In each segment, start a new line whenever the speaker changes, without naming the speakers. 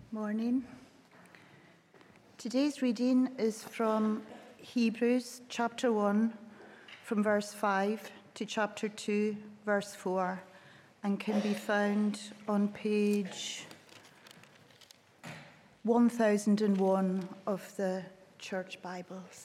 Morning. Today's reading is from Hebrews chapter 1, from verse 5 to chapter 2, verse 4, and can be found on page 1001 of the Church Bibles.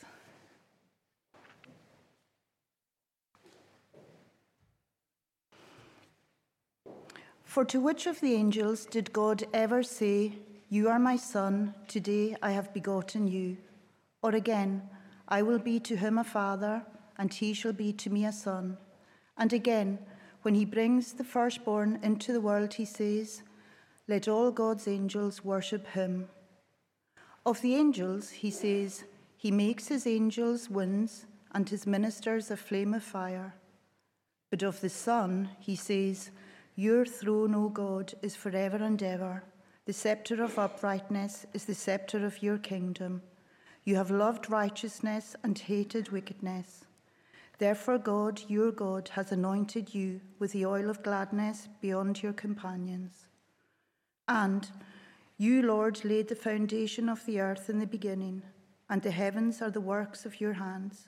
For to which of the angels did God ever say, "You are my son, today I have begotten you"? Or again, "I will be to him a father, and he shall be to me a son"? And again, when he brings the firstborn into the world, he says, "Let all God's angels worship him." Of the angels, he says, "He makes his angels winds, and his ministers a flame of fire." But of the Son, he says, "Your throne, O God, is forever and ever. The scepter of uprightness is the scepter of your kingdom. You have loved righteousness and hated wickedness. Therefore God, your God, has anointed you with the oil of gladness beyond your companions. And you, Lord, laid the foundation of the earth in the beginning, and the heavens are the works of your hands.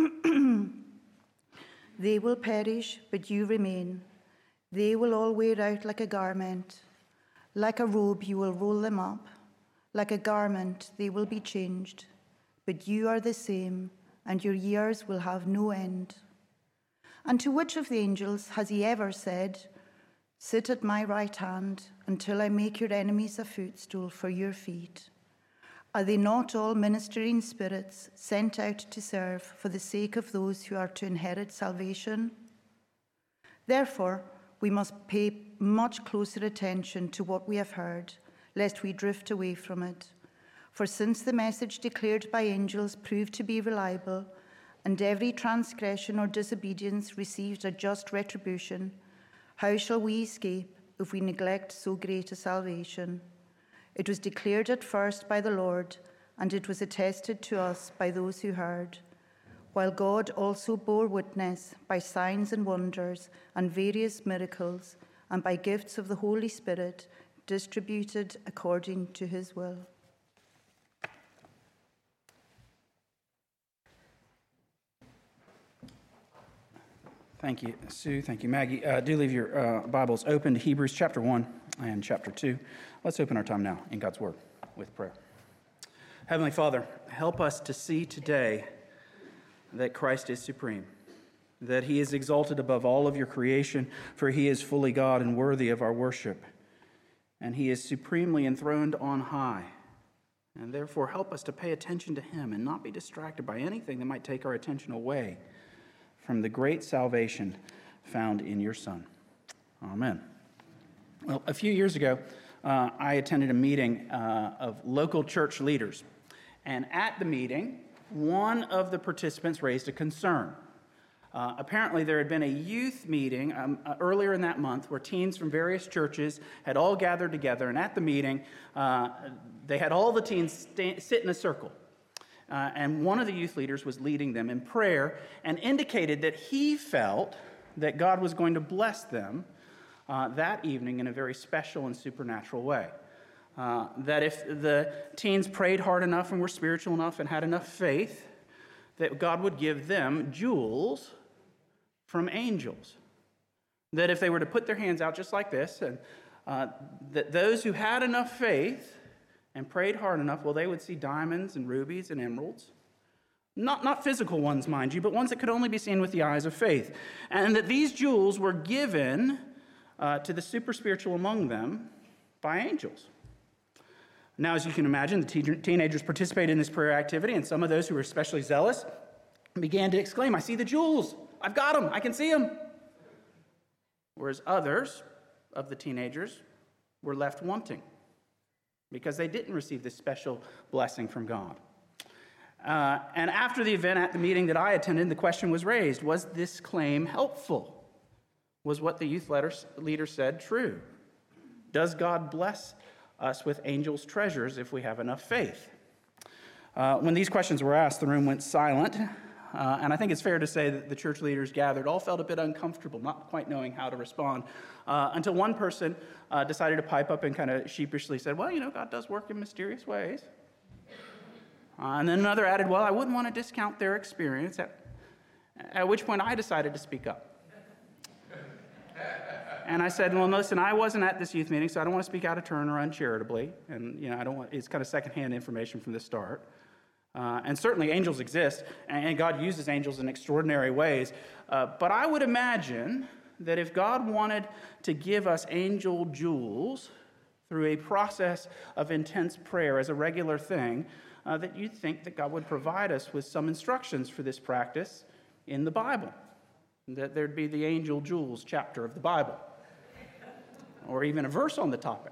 They will perish, but you remain. They will all wear out like a garment. Like a robe, you will roll them up. Like a garment, they will be changed. But you are the same, and your years will have no end. And to which of the angels has he ever said, "Sit at my right hand until I make your enemies a footstool for your feet"? Are they not all ministering spirits sent out to serve for the sake of those who are to inherit salvation? Therefore, we must pay much closer attention to what we have heard, lest we drift away from it. For since the message declared by angels proved to be reliable, and every transgression or disobedience received a just retribution, how shall we escape if we neglect so great a salvation? It was declared at first by the Lord, and it was attested to us by those who heard, while God also bore witness by signs and wonders and various miracles, and by gifts of the Holy Spirit distributed according to his will.
Thank you, Sue. Thank you, Maggie. Do leave your Bibles open to Hebrews chapter 1 and chapter 2. Let's open our time now in God's Word with prayer. Heavenly Father, help us to see today that Christ is supreme, that he is exalted above all of your creation, for he is fully God and worthy of our worship, and he is supremely enthroned on high. And therefore, help us to pay attention to him and not be distracted by anything that might take our attention away from the great salvation found in your Son. Amen. Well, a few years ago, I attended a meeting of local church leaders, and at the meeting, one of the participants raised a concern. Apparently, there had been a youth meeting earlier in that month where teens from various churches had all gathered together, and at the meeting, they had all the teens sit in a circle. And one of the youth leaders was leading them in prayer and indicated that he felt that God was going to bless them that evening in a very special and supernatural way. That if the teens prayed hard enough and were spiritual enough and had enough faith, that God would give them jewels from angels. That if they were to put their hands out just like this, and that those who had enough faith and prayed hard enough, well, they would see diamonds and rubies and emeralds. Not physical ones, mind you, but ones that could only be seen with the eyes of faith. And that these jewels were given to the super spiritual among them by angels. Now, as you can imagine, the teenagers participated in this prayer activity, and some of those who were especially zealous began to exclaim, "I see the jewels! I've got them! I can see them!" Whereas others of the teenagers were left wanting because they didn't receive this special blessing from God. And after the event at the meeting that I attended, the question was raised, was this claim helpful? Was what the youth leader said true? Does God bless us with angels' treasures if we have enough faith? When these questions were asked, the room went silent And I think it's fair to say that the church leaders gathered all felt a bit uncomfortable, not quite knowing how to respond, until one person decided to pipe up and kind of sheepishly said, well, God does work in mysterious ways. And then another added, well, I wouldn't want to discount their experience, at which point I decided to speak up. And I said, well, listen, I wasn't at this youth meeting, so I don't want to speak out of turn or uncharitably. And, I don't want, it's kind of secondhand information from the start. And certainly angels exist, and God uses angels in extraordinary ways. But I would imagine that if God wanted to give us angel jewels through a process of intense prayer as a regular thing, that you'd think that God would provide us with some instructions for this practice in the Bible. That there'd be the angel jewels chapter of the Bible, or even a verse on the topic.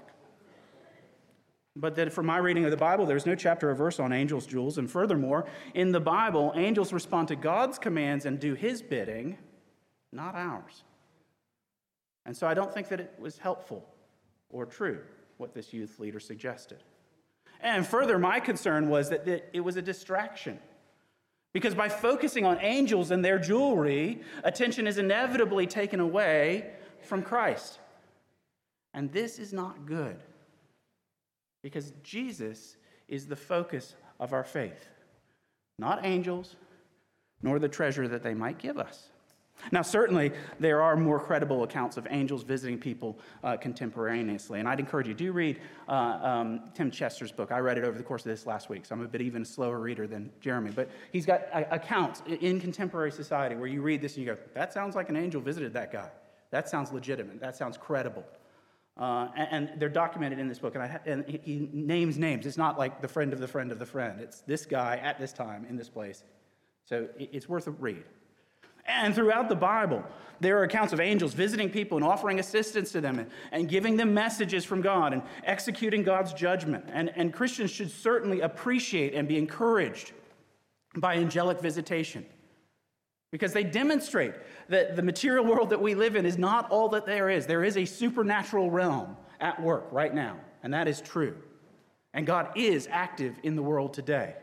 But that from my reading of the Bible, there's no chapter or verse on angels' jewels. And furthermore, in the Bible, angels respond to God's commands and do his bidding, not ours. And so I don't think that it was helpful or true what this youth leader suggested. And further, my concern was that it was a distraction. Because by focusing on angels and their jewelry, attention is inevitably taken away from Christ. And this is not good. Because Jesus is the focus of our faith. Not angels, nor the treasure that they might give us. Now, certainly, there are more credible accounts of angels visiting people contemporaneously. And I'd encourage you, do read Tim Chester's book. I read it over the course of this last week, so I'm a bit even slower reader than Jeremy. But he's got accounts in contemporary society where you read this and you go, that sounds like an angel visited that guy. That sounds legitimate. That sounds credible. And they're documented in this book, and he names names. It's not like the friend of the friend of the friend. It's this guy at this time in this place. So it's worth a read. And throughout the Bible, there are accounts of angels visiting people and offering assistance to them and giving them messages from God and executing God's judgment. And Christians should certainly appreciate and be encouraged by angelic visitation, because they demonstrate that the material world that we live in is not all that there is. There is a supernatural realm at work right now, and that is true. And God is active in the world today.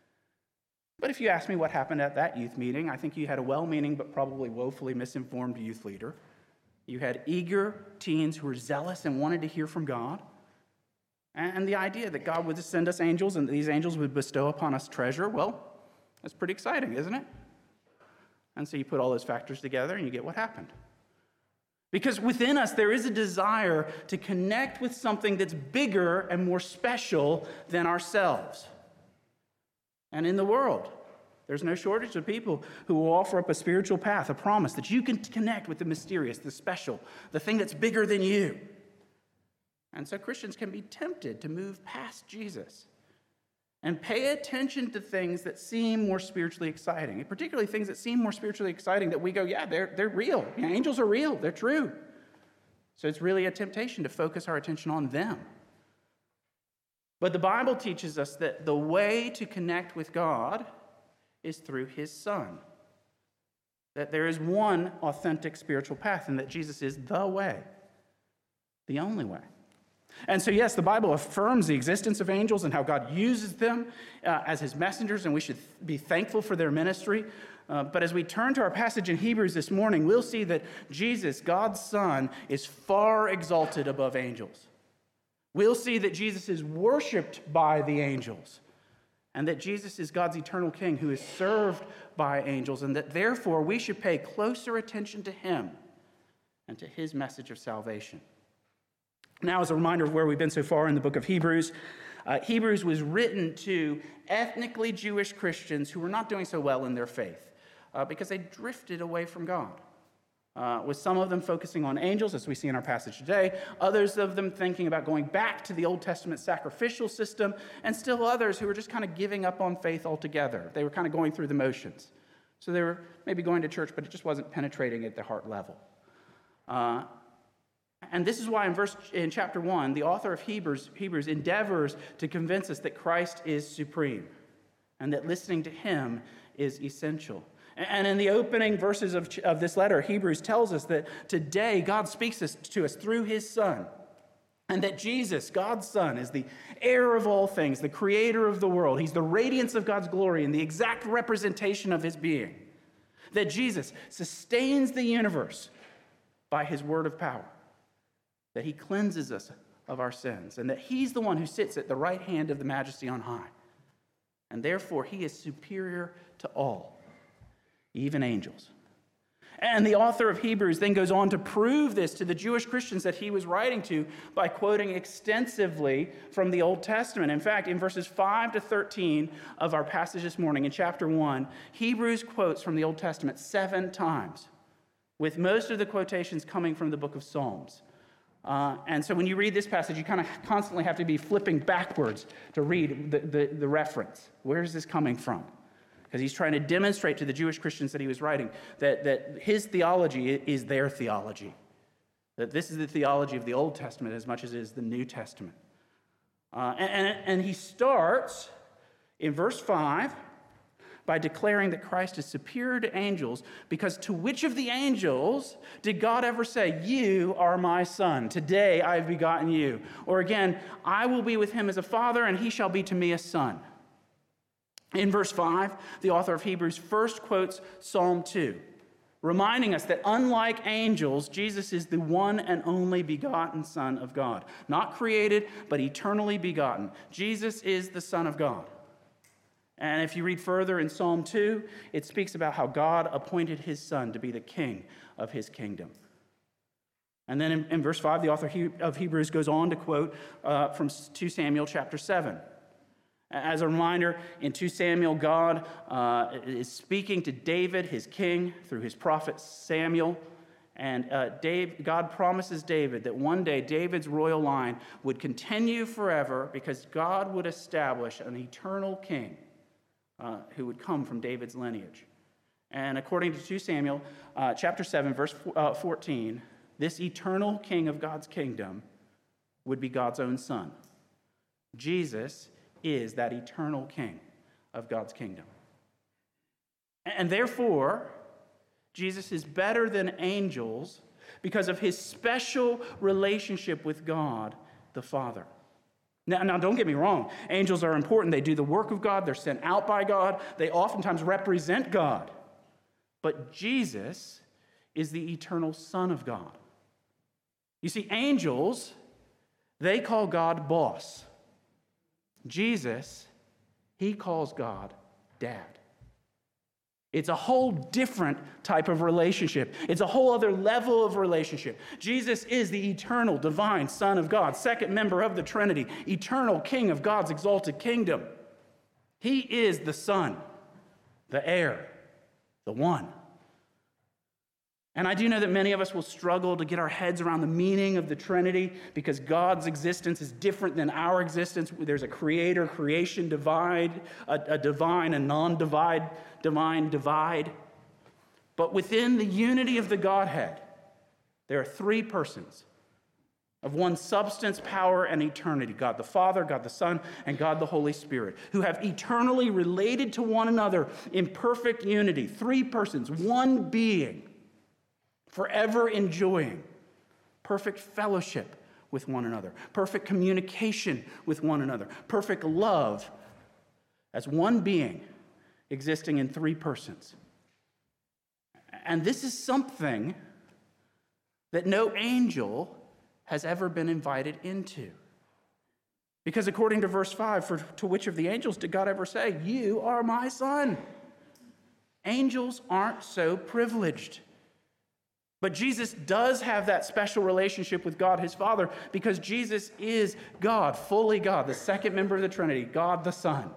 But if you ask me what happened at that youth meeting, I think you had a well-meaning but probably woefully misinformed youth leader. You had eager teens who were zealous and wanted to hear from God. And the idea that God would send us angels and these angels would bestow upon us treasure, well, that's pretty exciting, isn't it? And so you put all those factors together and you get what happened. Because within us, there is a desire to connect with something that's bigger and more special than ourselves. And in the world, there's no shortage of people who will offer up a spiritual path, a promise that you can connect with the mysterious, the special, the thing that's bigger than you. And so Christians can be tempted to move past Jesus and pay attention to things that seem more spiritually exciting, and particularly things that seem more spiritually exciting that we go, yeah, they're real. Yeah, angels are real. They're true. So it's really a temptation to focus our attention on them. But the Bible teaches us that the way to connect with God is through his Son. That there is one authentic spiritual path, and that Jesus is the way, the only way. And so, yes, the Bible affirms the existence of angels and how God uses them as his messengers, and we should be thankful for their ministry. But as we turn to our passage in Hebrews this morning, we'll see that Jesus, God's Son, is far exalted above angels. We'll see that Jesus is worshiped by the angels, and that Jesus is God's eternal King who is served by angels, and that therefore we should pay closer attention to him and to his message of salvation. Now, as a reminder of where we've been so far in the book of Hebrews, Hebrews was written to ethnically Jewish Christians who were not doing so well in their faith because they drifted away from God. With some of them focusing on angels, as we see in our passage today, others of them thinking about going back to the Old Testament sacrificial system, and still others who were just kind of giving up on faith altogether. They were kind of going through the motions. So they were maybe going to church, but it just wasn't penetrating at the heart level. And this is why in chapter 1, the author of Hebrews endeavors to convince us that Christ is supreme and that listening to him is essential. And in the opening verses of this letter, Hebrews tells us that today God speaks to us through his Son. And that Jesus, God's Son, is the heir of all things, the creator of the world. He's the radiance of God's glory and the exact representation of his being. That Jesus sustains the universe by his word of power. That he cleanses us of our sins. And that he's the one who sits at the right hand of the Majesty on high. And therefore, he is superior to all, even angels. And the author of Hebrews then goes on to prove this to the Jewish Christians that he was writing to by quoting extensively from the Old Testament. In fact, in verses 5 to 13 of our passage this morning, in chapter 1, Hebrews quotes from the Old Testament 7 times, with most of the quotations coming from the book of Psalms. And so when you read this passage, you kind of constantly have to be flipping backwards to read the reference. Where is this coming from? Because he's trying to demonstrate to the Jewish Christians that he was writing that his theology is their theology. That this is the theology of the Old Testament as much as it is the New Testament. And he starts in verse 5 by declaring that Christ is superior to angels, because to which of the angels did God ever say, "You are my son, today I have begotten you"? Or again, "I will be with him as a father, and he shall be to me a son"? In verse 5, the author of Hebrews first quotes Psalm 2, reminding us that unlike angels, Jesus is the one and only begotten Son of God. Not created, but eternally begotten. Jesus is the Son of God. And if you read further in Psalm 2, it speaks about how God appointed his Son to be the king of his kingdom. And then in verse 5, the author of Hebrews goes on to quote from 2 Samuel chapter 7. As a reminder, in 2 Samuel, God is speaking to David, his king, through his prophet Samuel. And God promises David that one day David's royal line would continue forever because God would establish an eternal king who would come from David's lineage. And according to 2 Samuel chapter 7, verse 14, this eternal king of God's kingdom would be God's own son. Jesus is that eternal king of God's kingdom. And therefore, Jesus is better than angels because of his special relationship with God, the Father. Now, don't get me wrong. Angels are important. They do the work of God. They're sent out by God. They oftentimes represent God. But Jesus is the eternal Son of God. You see, angels, they call God boss. Jesus, he calls God dad. It's a whole different type of relationship. It's a whole other level of relationship. Jesus is the eternal, divine Son of God, second member of the Trinity, eternal King of God's exalted kingdom. He is the Son, the heir, the one. And I do know that many of us will struggle to get our heads around the meaning of the Trinity because God's existence is different than our existence. There's a creation divide, a divine and divine divide. But within the unity of the Godhead, there are three persons of one substance, power, and eternity: God the Father, God the Son, and God the Holy Spirit, who have eternally related to one another in perfect unity. Three persons, one being, forever enjoying perfect fellowship with one another, perfect communication with one another, perfect love as one being existing in three persons. And this is something that no angel has ever been invited into. Because according to verse 5, to which of the angels did God ever say, "You are my son"? Angels aren't so privileged. But Jesus does have that special relationship with God, his Father, because Jesus is God, fully God, the second member of the Trinity, God the Son.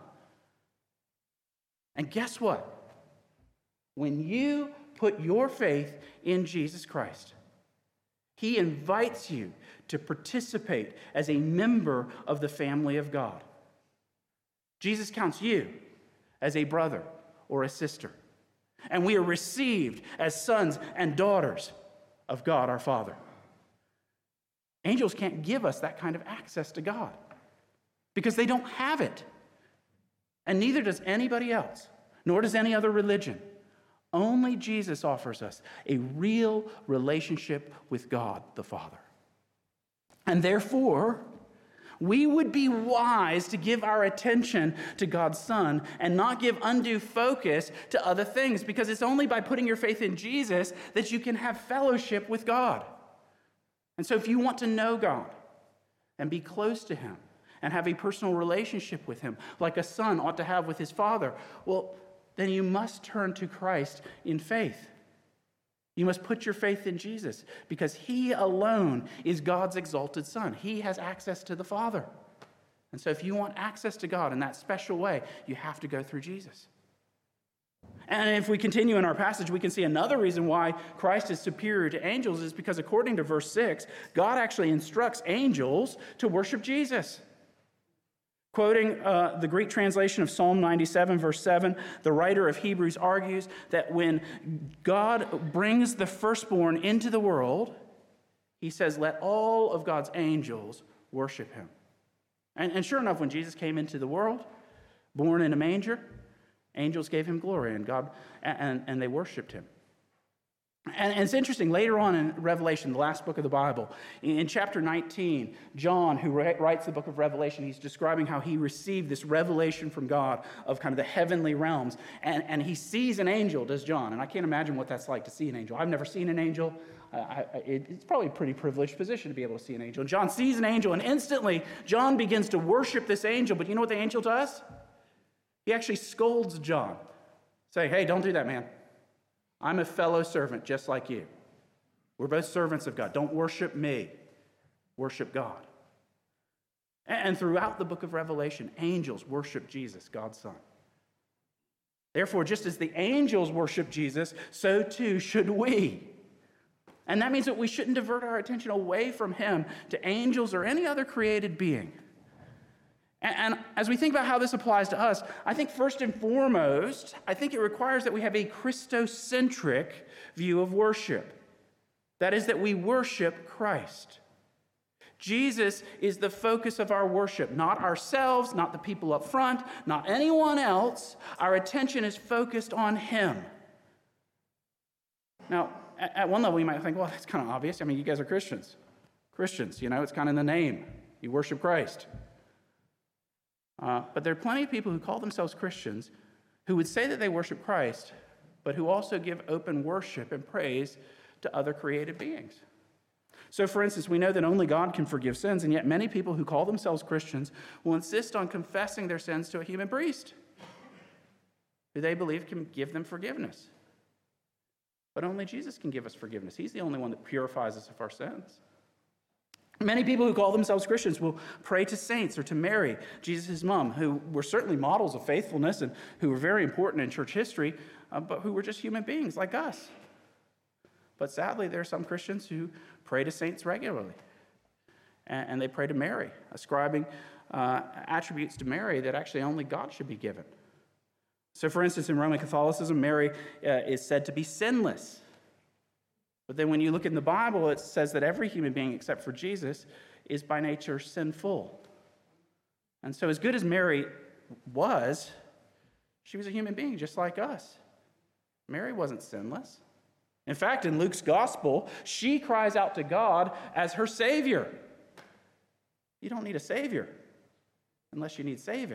And guess what? When you put your faith in Jesus Christ, he invites you to participate as a member of the family of God. Jesus counts you as a brother or a sister. And we are received as sons and daughters of God our Father. Angels can't give us that kind of access to God because they don't have it. And neither does anybody else, nor does any other religion. Only Jesus offers us a real relationship with God the Father. And therefore, we would be wise to give our attention to God's Son and not give undue focus to other things, because it's only by putting your faith in Jesus that you can have fellowship with God. And so if you want to know God and be close to him and have a personal relationship with him, like a son ought to have with his father, well, then you must turn to Christ in faith. You must put your faith in Jesus, because he alone is God's exalted Son. He has access to the Father. And so if you want access to God in that special way, you have to go through Jesus. And if we continue in our passage, we can see another reason why Christ is superior to angels is because, according to verse 6, God actually instructs angels to worship Jesus. Quoting the Greek translation of Psalm 97, verse 7, the writer of Hebrews argues that when God brings the firstborn into the world, he says, let all of God's angels worship him. And sure enough, when Jesus came into the world, born in a manger, angels gave him glory, and they worshiped him. And it's interesting, later on in Revelation, the last book of the Bible, in chapter 19, John, who writes the book of Revelation, he's describing how he received this revelation from God of kind of the heavenly realms. And he sees an angel, does John. And I can't imagine what that's like to see an angel. I've never seen an angel. It's probably a pretty privileged position to be able to see an angel. John sees an angel, and instantly, John begins to worship this angel. But you know what the angel does? He actually scolds John. Say, hey, don't do that, man. I'm a fellow servant just like you. We're both servants of God. Don't worship me. Worship God. And throughout the book of Revelation, angels worship Jesus, God's Son. Therefore, just as the angels worship Jesus, so too should we. And that means that we shouldn't divert our attention away from him to angels or any other created being. And as we think about how this applies to us, I think first and foremost, I think it requires that we have a Christocentric view of worship. That is, that we worship Christ. Jesus is the focus of our worship, not ourselves, not the people up front, not anyone else. Our attention is focused on him. Now, at one level, you might think, well, that's kind of obvious. I mean, you guys are Christians. Christians, it's kind of in the name. You worship Christ. But there are plenty of people who call themselves Christians who would say that they worship Christ, but who also give open worship and praise to other created beings. So, for instance, we know that only God can forgive sins, and yet many people who call themselves Christians will insist on confessing their sins to a human priest, who they believe can give them forgiveness. But only Jesus can give us forgiveness. He's the only one that purifies us of our sins. Many people who call themselves Christians will pray to saints or to Mary, Jesus' mom, who were certainly models of faithfulness and who were very important in church history, but who were just human beings like us. But sadly, there are some Christians who pray to saints regularly, and they pray to Mary, ascribing attributes to Mary that actually only God should be given. So, for instance, in Roman Catholicism, Mary is said to be sinless. But then when you look in the Bible, it says that every human being except for Jesus is by nature sinful. And so as good as Mary was, she was a human being just like us. Mary wasn't sinless. In fact, in Luke's gospel, she cries out to God as her Savior. You don't need a Savior unless you need saving.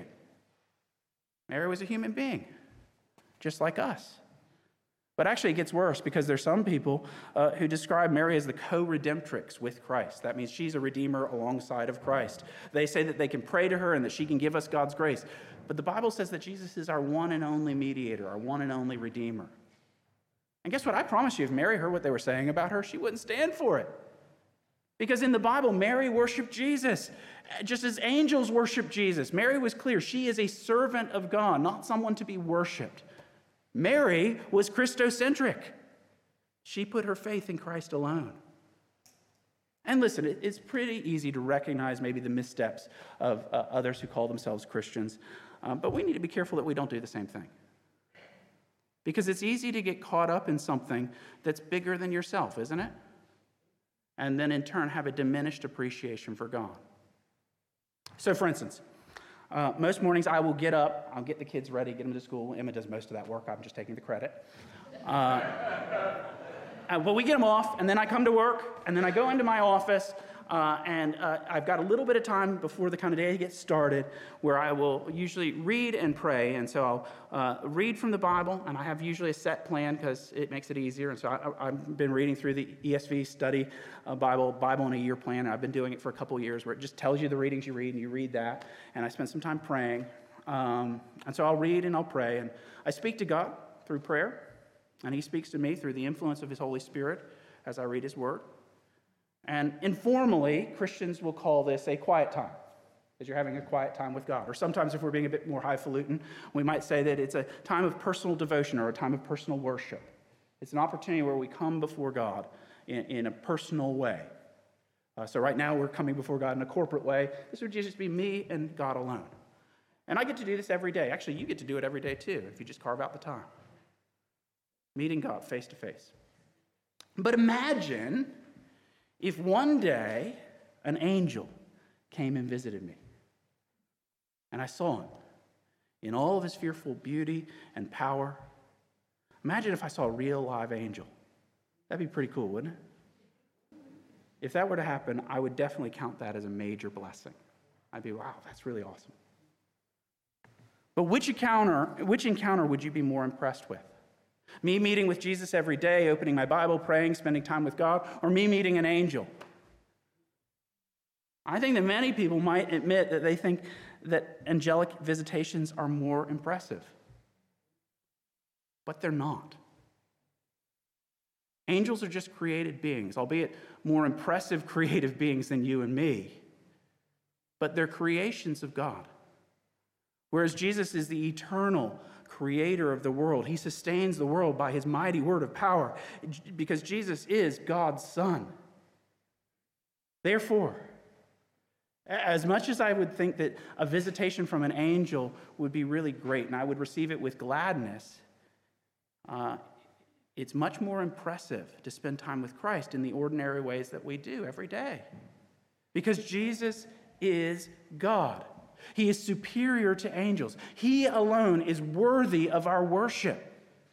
Mary was a human being just like us. But actually, it gets worse, because there's some people who describe Mary as the co-redemptrix with Christ. That means she's a redeemer alongside of Christ. They say that they can pray to her and that she can give us God's grace. But the Bible says that Jesus is our one and only mediator, our one and only redeemer. And guess what? I promise you, if Mary heard what they were saying about her, she wouldn't stand for it. Because in the Bible, Mary worshiped Jesus, just as angels worship Jesus. Mary was clear. She is a servant of God, not someone to be worshiped. Mary was Christocentric. She put her faith in Christ alone. And listen, it's pretty easy to recognize maybe the missteps of others who call themselves Christians, but we need to be careful that we don't do the same thing. Because it's easy to get caught up in something that's bigger than yourself, isn't it? And then in turn have a diminished appreciation for God. So for instance, most mornings I will get up, I'll get the kids ready, get them to school. Emma does most of that work. I'm just taking the credit. But we get them off, and then I come to work, and then I go into my office. and I've got a little bit of time before the kind of day gets started where I will usually read and pray. And so I'll read from the Bible, and I have usually a set plan because it makes it easier. And so I've been reading through the ESV Study Bible in a Year plan. And I've been doing it for a couple of years where it just tells you the readings you read, and you read that. And I spend some time praying. And so I'll read and I'll pray. And I speak to God through prayer, and he speaks to me through the influence of his Holy Spirit as I read his word. And informally, Christians will call this a quiet time, as you're having a quiet time with God. Or sometimes, if we're being a bit more highfalutin, we might say that it's a time of personal devotion or a time of personal worship. It's an opportunity where we come before God in a personal way. So right now, we're coming before God in a corporate way. This would just be me and God alone. And I get to do this every day. Actually, you get to do it every day too, if you just carve out the time. Meeting God face to face. But imagine if one day an angel came and visited me, and I saw him in all of his fearful beauty and power. Imagine if I saw a real live angel. That'd be pretty cool, wouldn't it? If that were to happen, I would definitely count that as a major blessing. I'd be, wow, that's really awesome. But which encounter would you be more impressed with? Me meeting with Jesus every day, opening my Bible, praying, spending time with God, or me meeting an angel? I think that many people might admit that they think that angelic visitations are more impressive. But they're not. Angels are just created beings, albeit more impressive creative beings than you and me. But they're creations of God. Whereas Jesus is the eternal creator of the world. He sustains the world by his mighty word of power because Jesus is God's Son. Therefore, as much as I would think that a visitation from an angel would be really great and I would receive it with gladness, it's much more impressive to spend time with Christ in the ordinary ways that we do every day. Because Jesus is God. He is superior to angels. He alone is worthy of our worship.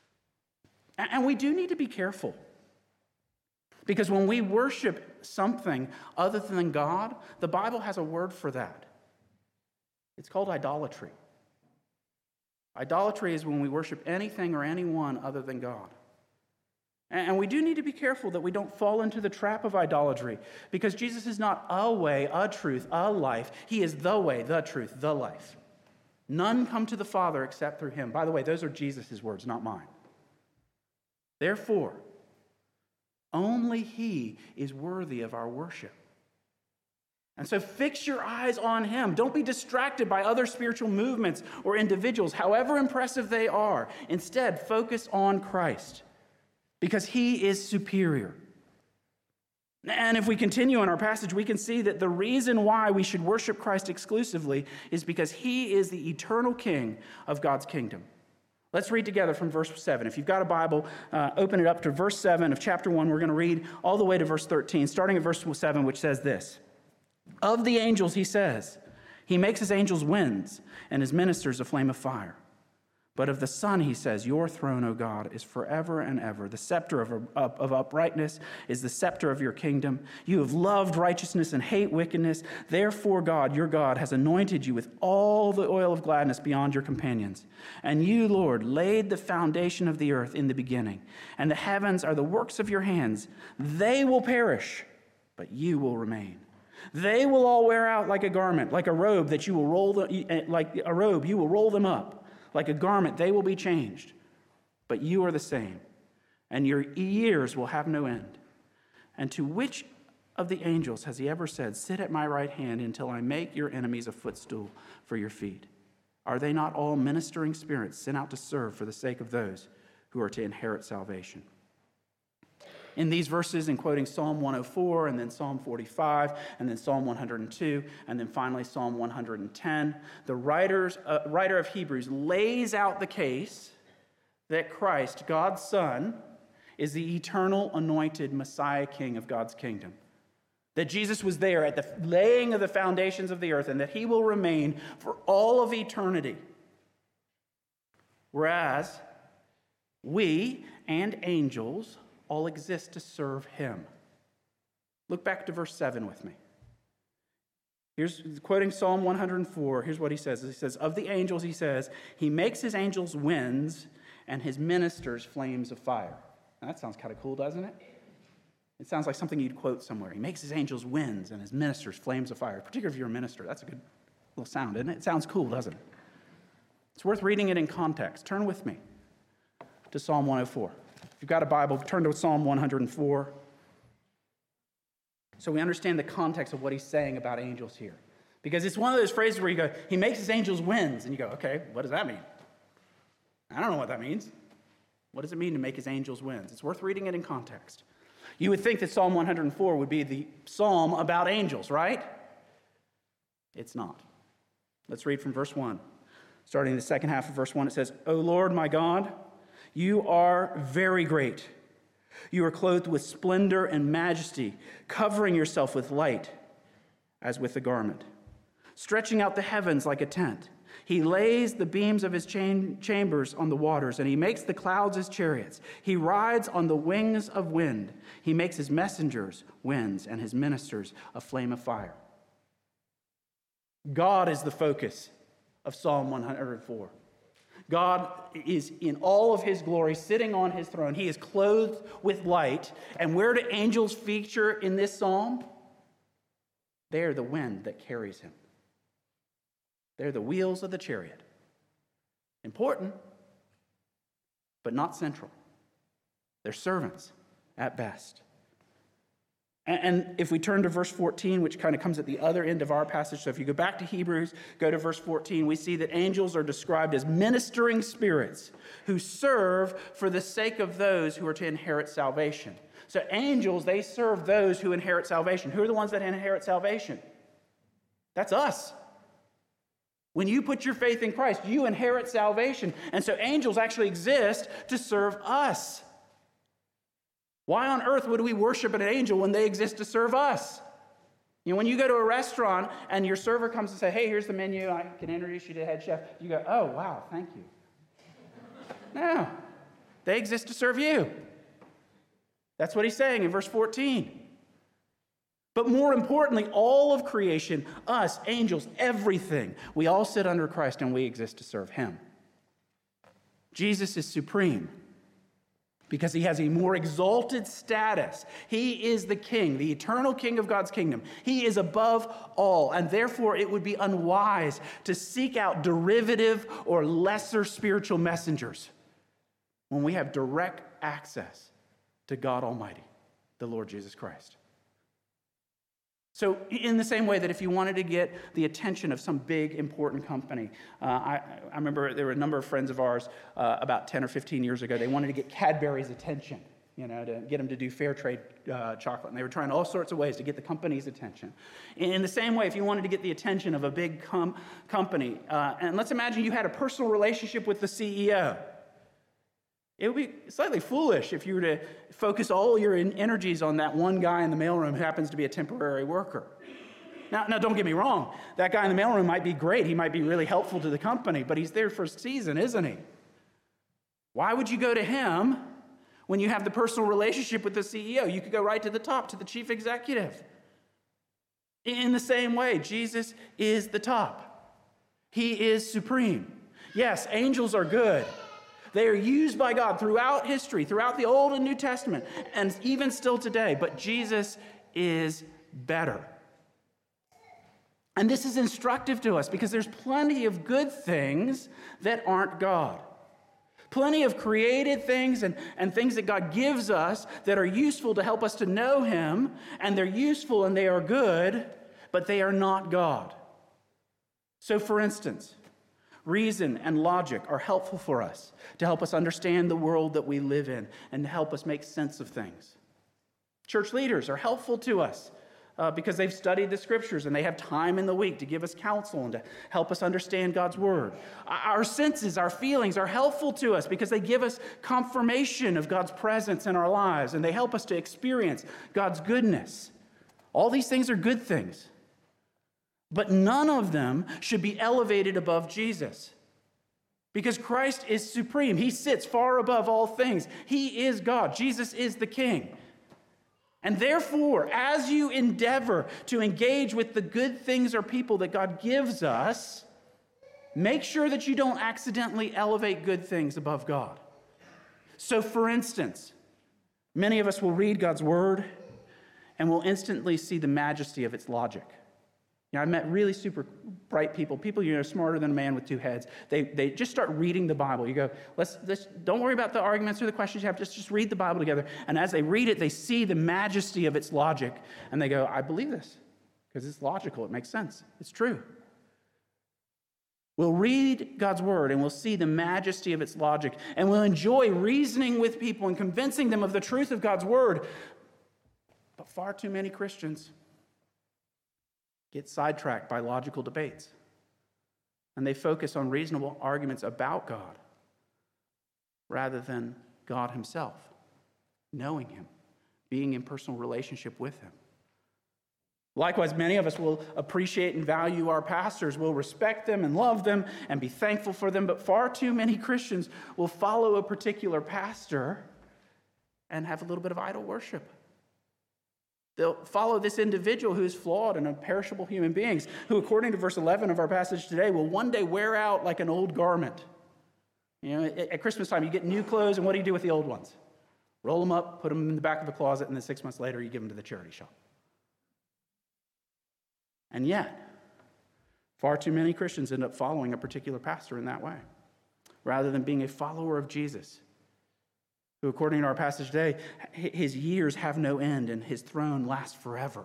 And we do need to be careful. Because when we worship something other than God, the Bible has a word for that. It's called idolatry. Idolatry is when we worship anything or anyone other than God. And we do need to be careful that we don't fall into the trap of idolatry, because Jesus is not a way, a truth, a life. He is the way, the truth, the life. None come to the Father except through him. By the way, those are Jesus' words, not mine. Therefore, only he is worthy of our worship. And so fix your eyes on him. Don't be distracted by other spiritual movements or individuals, however impressive they are. Instead, focus on Christ, because he is superior. And if we continue in our passage, we can see that the reason why we should worship Christ exclusively is because he is the eternal King of God's kingdom. Let's read together from verse 7. If you've got a Bible, open it up to verse 7 of chapter 1. We're going to read all the way to verse 13, starting at verse 7, which says this. Of the angels, he says, he makes his angels winds and his ministers a flame of fire. But of the Son, he says, your throne, O God, is forever and ever. The scepter of uprightness is the scepter of your kingdom. You have loved righteousness and hate wickedness. Therefore, God, your God, has anointed you with all the oil of gladness beyond your companions. And you, Lord, laid the foundation of the earth in the beginning. And the heavens are the works of your hands. They will perish, but you will remain. They will all wear out like a garment, like a robe that you will roll you will roll them up. Like a garment, they will be changed. But you are the same, and your years will have no end. And to which of the angels has he ever said, sit at my right hand until I make your enemies a footstool for your feet? Are they not all ministering spirits sent out to serve for the sake of those who are to inherit salvation? In these verses, in quoting Psalm 104, and then Psalm 45, and then Psalm 102, and then finally Psalm 110, the writer of Hebrews lays out the case that Christ, God's Son, is the eternal anointed Messiah King of God's kingdom. That Jesus was there at the laying of the foundations of the earth, and that he will remain for all of eternity. Whereas we and angels all exist to serve him. Look back to verse 7 with me. Here's quoting Psalm 104. Here's what he says. He says, of the angels, he says, he makes his angels winds and his ministers flames of fire. Now, that sounds kind of cool, doesn't it? It sounds like something you'd quote somewhere. He makes his angels winds and his ministers flames of fire. Particularly if you're a minister. That's a good little sound, isn't it? It sounds cool, doesn't it? It's worth reading it in context. Turn with me to Psalm 104. If you've got a Bible, turn to Psalm 104. So we understand the context of what he's saying about angels here. Because it's one of those phrases where you go, he makes his angels winds. And you go, okay, what does that mean? I don't know what that means. What does it mean to make his angels winds? It's worth reading it in context. You would think that Psalm 104 would be the psalm about angels, right? It's not. Let's read from verse 1. Starting the second half of verse 1, it says, O Lord my God, you are very great. You are clothed with splendor and majesty, covering yourself with light as with a garment, stretching out the heavens like a tent. He lays the beams of his chambers on the waters, and he makes the clouds his chariots. He rides on the wings of wind. He makes his messengers winds and his ministers a flame of fire. God is the focus of Psalm 104. God is in all of his glory, sitting on his throne. He is clothed with light. And where do angels feature in this psalm? They are the wind that carries him. They're the wheels of the chariot. Important, but not central. They're servants at best. And if we turn to verse 14, which kind of comes at the other end of our passage, so if you go back to Hebrews, go to verse 14, we see that angels are described as ministering spirits who serve for the sake of those who are to inherit salvation. So angels, they serve those who inherit salvation. Who are the ones that inherit salvation? That's us. When you put your faith in Christ, you inherit salvation. And so angels actually exist to serve us. Why on earth would we worship an angel when they exist to serve us? You know, when you go to a restaurant and your server comes and says, hey, here's the menu, I can introduce you to the head chef, you go, oh, wow, thank you. No, they exist to serve you. That's what he's saying in verse 14. But more importantly, all of creation, us, angels, everything, we all sit under Christ and we exist to serve him. Jesus is supreme because he has a more exalted status. He is the king, the eternal king of God's kingdom. He is above all, and therefore it would be unwise to seek out derivative or lesser spiritual messengers when we have direct access to God Almighty, the Lord Jesus Christ. So in the same way that if you wanted to get the attention of some big, important company, I remember there were a number of friends of ours about 10 or 15 years ago, they wanted to get Cadbury's attention, you know, to get them to do fair trade chocolate. And they were trying all sorts of ways to get the company's attention. In the same way, if you wanted to get the attention of a big company, and let's imagine you had a personal relationship with the CEO. It would be slightly foolish if you were to focus all your energies on that one guy in the mailroom who happens to be a temporary worker. Now, don't get me wrong. That guy in the mailroom might be great. He might be really helpful to the company, but he's there for a season, isn't he? Why would you go to him when you have the personal relationship with the CEO? You could go right to the top, to the chief executive. In the same way, Jesus is the top. He is supreme. Yes, angels are good. They are used by God throughout history, throughout the Old and New Testament, and even still today. But Jesus is better. And this is instructive to us because there's plenty of good things that aren't God. Plenty of created things and things that God gives us that are useful to help us to know him, and they're useful and they are good, but they are not God. So for instance, reason and logic are helpful for us to help us understand the world that we live in and to help us make sense of things. Church leaders are helpful to us because they've studied the scriptures and they have time in the week to give us counsel and to help us understand God's word. Our senses, our feelings are helpful to us because they give us confirmation of God's presence in our lives and they help us to experience God's goodness. All these things are good things. But none of them should be elevated above Jesus because Christ is supreme. He sits far above all things. He is God. Jesus is the King. And therefore, as you endeavor to engage with the good things or people that God gives us, make sure that you don't accidentally elevate good things above God. So, for instance, many of us will read God's word and will instantly see the majesty of its logic. I've met really super bright people smarter than a man with two heads. They just start reading the Bible. You go, let's don't worry about the arguments or the questions you have, just read the Bible together. And as they read it, they see the majesty of its logic, and they go, I believe this, because it's logical, it makes sense, it's true. We'll read God's word, and we'll see the majesty of its logic, and we'll enjoy reasoning with people and convincing them of the truth of God's word. But far too many Christians get sidetracked by logical debates, and they focus on reasonable arguments about God rather than God himself, knowing him, being in personal relationship with him. Likewise, many of us will appreciate and value our pastors, will respect them and love them and be thankful for them, but far too many Christians will follow a particular pastor and have a little bit of idol worship. They'll follow this individual who is flawed and a perishable human beings, who, according to verse 11 of our passage today, will one day wear out like an old garment. At Christmas time, you get new clothes, and what do you do with the old ones? Roll them up, put them in the back of a closet, and then 6 months later, you give them to the charity shop. And yet, far too many Christians end up following a particular pastor in that way, rather than being a follower of Jesus, who, according to our passage today, his years have no end and his throne lasts forever.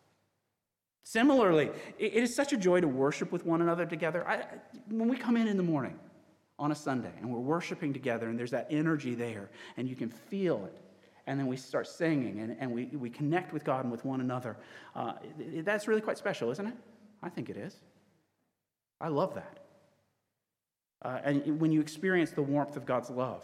Similarly, it is such a joy to worship with one another together. When we come in the morning on a Sunday and we're worshiping together and there's that energy there and you can feel it, and then we start singing and we connect with God and with one another, that's really quite special, isn't it? I think it is. I love that. And when you experience the warmth of God's love,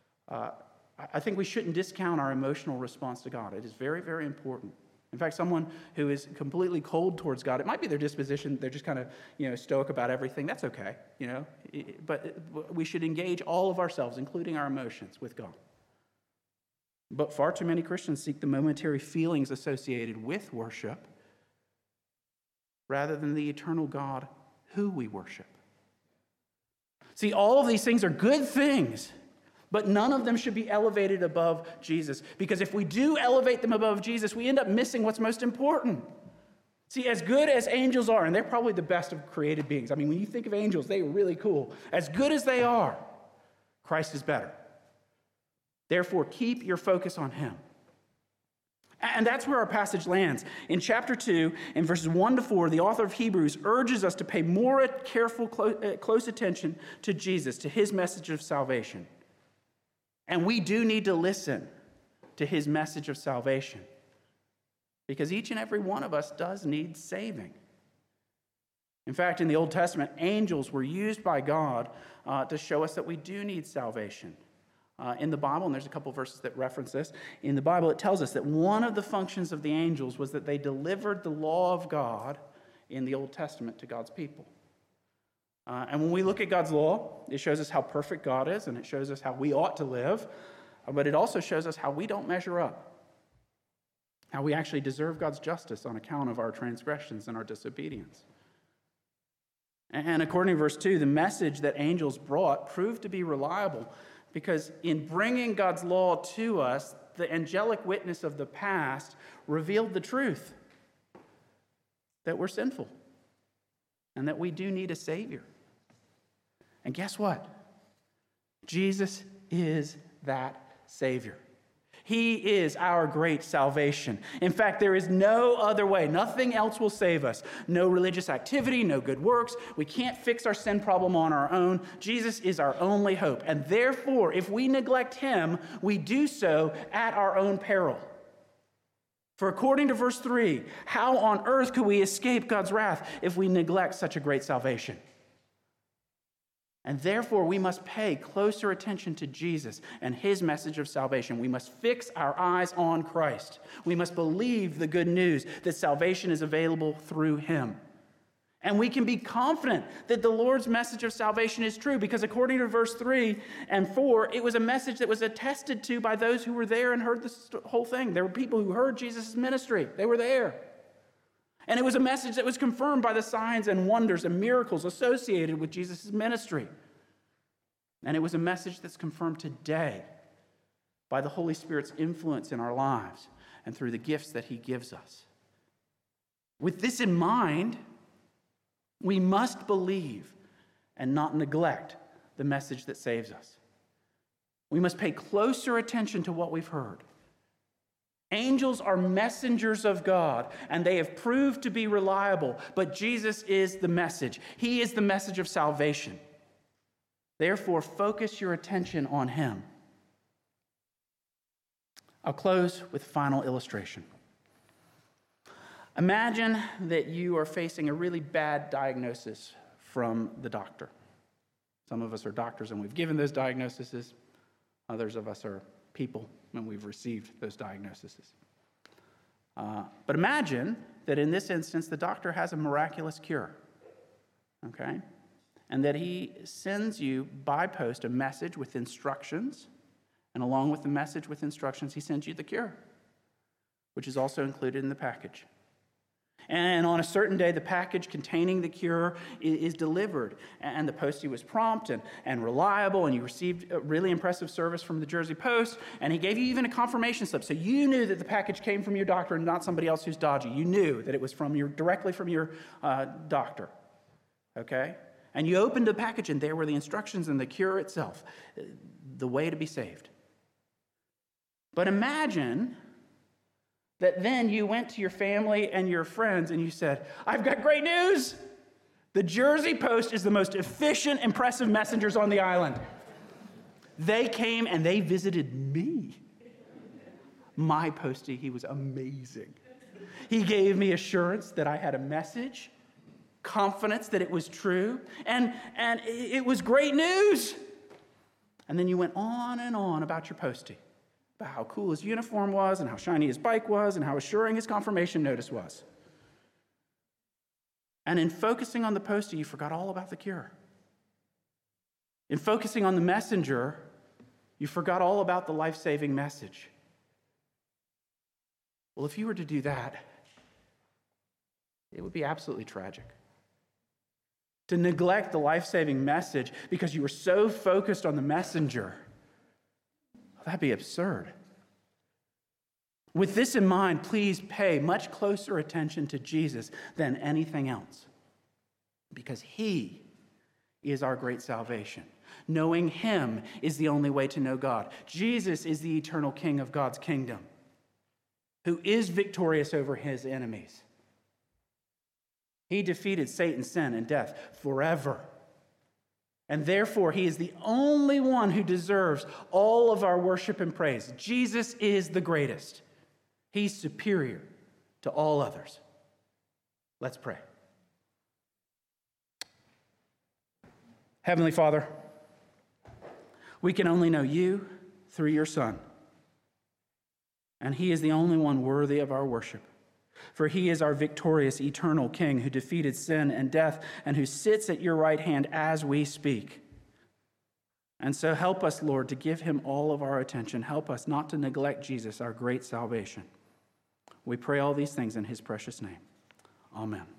I think we shouldn't discount our emotional response to God. It is very, very important. In fact, someone who is completely cold towards God, it might be their disposition, they're just kind of, stoic about everything. That's okay, But we should engage all of ourselves, including our emotions, with God. But far too many Christians seek the momentary feelings associated with worship rather than the eternal God who we worship. See, all of these things are good things, but none of them should be elevated above Jesus. Because if we do elevate them above Jesus, we end up missing what's most important. See, as good as angels are, and they're probably the best of created beings. I mean, when you think of angels, they are really cool. As good as they are, Christ is better. Therefore, keep your focus on him. And that's where our passage lands. In chapter 2, in verses 1 to 4, the author of Hebrews urges us to pay more careful, close attention to Jesus, to his message of salvation. And we do need to listen to his message of salvation, because each and every one of us does need saving. In fact, in the Old Testament, angels were used by God to show us that we do need salvation. In the Bible, and there's a couple verses that reference this, in the Bible it tells us that one of the functions of the angels was that they delivered the law of God in the Old Testament to God's people. And when we look at God's law, it shows us how perfect God is, and it shows us how we ought to live, but it also shows us how we don't measure up, how we actually deserve God's justice on account of our transgressions and our disobedience. And according to verse 2, the message that angels brought proved to be reliable, because in bringing God's law to us, the angelic witness of the past revealed the truth that we're sinful and that we do need a Savior. And guess what? Jesus is that Savior. He is our great salvation. In fact, there is no other way. Nothing else will save us. No religious activity, no good works. We can't fix our sin problem on our own. Jesus is our only hope. And therefore, if we neglect him, we do so at our own peril. For according to verse 3, how on earth could we escape God's wrath if we neglect such a great salvation? And therefore, we must pay closer attention to Jesus and his message of salvation. We must fix our eyes on Christ. We must believe the good news that salvation is available through him. And we can be confident that the Lord's message of salvation is true because according to verse 3 and 4, it was a message that was attested to by those who were there and heard this whole thing. There were people who heard Jesus' ministry. They were there. And it was a message that was confirmed by the signs and wonders and miracles associated with Jesus' ministry. And it was a message that's confirmed today by the Holy Spirit's influence in our lives and through the gifts that he gives us. With this in mind, we must believe and not neglect the message that saves us. We must pay closer attention to what we've heard. Angels are messengers of God, and they have proved to be reliable, but Jesus is the message. He is the message of salvation. Therefore, focus your attention on him. I'll close with a final illustration. Imagine that you are facing a really bad diagnosis from the doctor. Some of us are doctors and we've given those diagnoses. Others of us are people and we've received those diagnoses. But imagine that in this instance, the doctor has a miraculous cure, okay? And that he sends you by post a message with instructions, and along with the message with instructions, he sends you the cure, which is also included in the package. And on a certain day, the package containing the cure is delivered. And the postie was prompt and reliable, and you received a really impressive service from the Jersey Post, and he gave you even a confirmation slip. So you knew that the package came from your doctor and not somebody else who's dodgy. You knew that it was directly from your doctor, okay? And you opened the package, and there were the instructions and the cure itself, the way to be saved. But imagine that then you went to your family and your friends and you said, I've got great news. The Jersey Post is the most efficient, impressive messengers on the island. They came and they visited me. My postie, he was amazing. He gave me assurance that I had a message, confidence that it was true, and it was great news. And then you went on and on about your postie, about how cool his uniform was and how shiny his bike was and how assuring his confirmation notice was. And in focusing on the postie, you forgot all about the cure. In focusing on the messenger, you forgot all about the life-saving message. Well, if you were to do that, it would be absolutely tragic. To neglect the life-saving message because you were so focused on the messenger, that'd be absurd. With this in mind, please pay much closer attention to Jesus than anything else, because he is our great salvation. Knowing him is the only way to know God. Jesus is the eternal King of God's kingdom, who is victorious over his enemies. He defeated Satan, sin, and death forever. And therefore, he is the only one who deserves all of our worship and praise. Jesus is the greatest. He's superior to all others. Let's pray. Heavenly Father, we can only know you through your Son. And he is the only one worthy of our worship. For he is our victorious, eternal King who defeated sin and death and who sits at your right hand as we speak. And so help us, Lord, to give him all of our attention. Help us not to neglect Jesus, our great salvation. We pray all these things in his precious name. Amen.